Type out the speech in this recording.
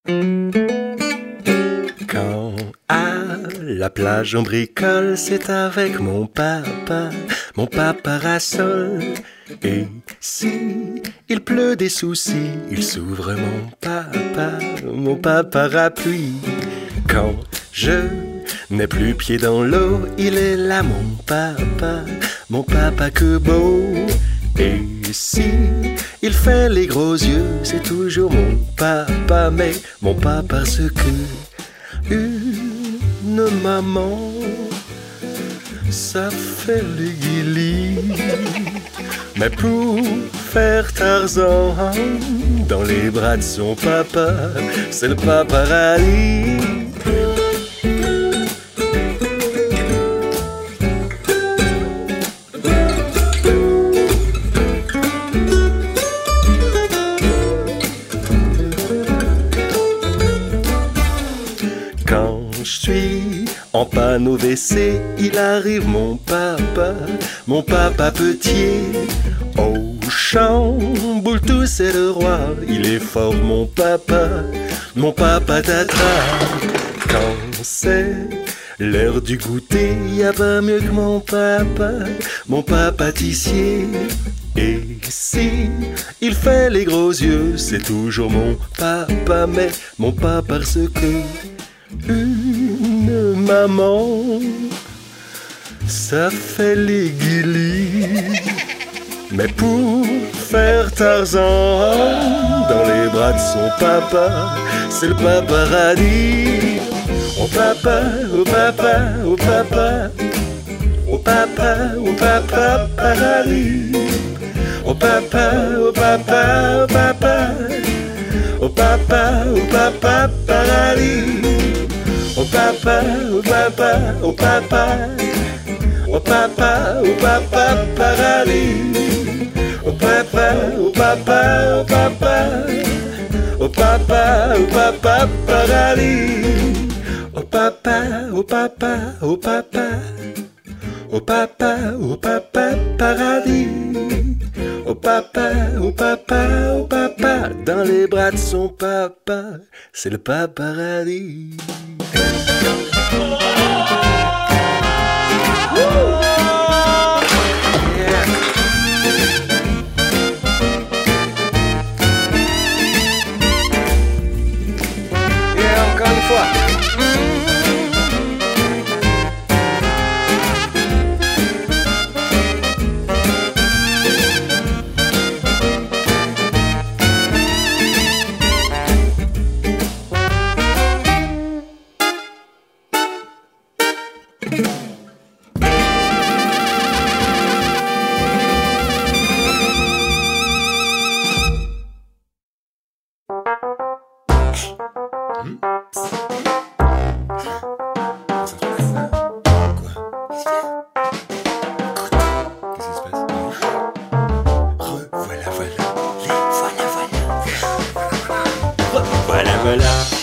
Quand à la plage on bricole, c'est avec mon parasol. Et si il pleut des soucis, il s'ouvre mon parapluie. Quand je n'ai plus pied dans l'eau, il est là mon papa que beau. Et si il fait les gros yeux, c'est toujours mon papa, mais mon papa parce que une maman, ça fait les guilis. Mais pour faire Tarzan dans les bras de son papa, c'est le paparazzi. Quand je suis en panne au WC, il arrive mon papa petit. Au chamboule tout c'est le roi, il est fort mon papa tatra. Quand c'est l'heure du goûter, y a pas mieux que mon papa pâtissier. Et si il fait les gros yeux, c'est toujours mon papa, mais mon papa parce que une maman, ça fait les guilis. Mais pour faire Tarzan dans les bras de son papa, c'est le paparazzi. Oh papa, oh papa, oh papa, oh papa, oh papa, paradis. Oh papa, oh papa, oh papa, oh papa, oh papa, paradis. Oh papa, oh papa, oh papa, oh papa, oh papa, paradis. Oh papa, oh papa, oh papa, oh papa, oh papa, paradis. Oh papa, oh papa, oh papa, oh papa, oh papa, paradis. Oh papa, oh papa, oh papa, dans les bras de son papa, c'est le paparazzi. Encore une fois. Voilà.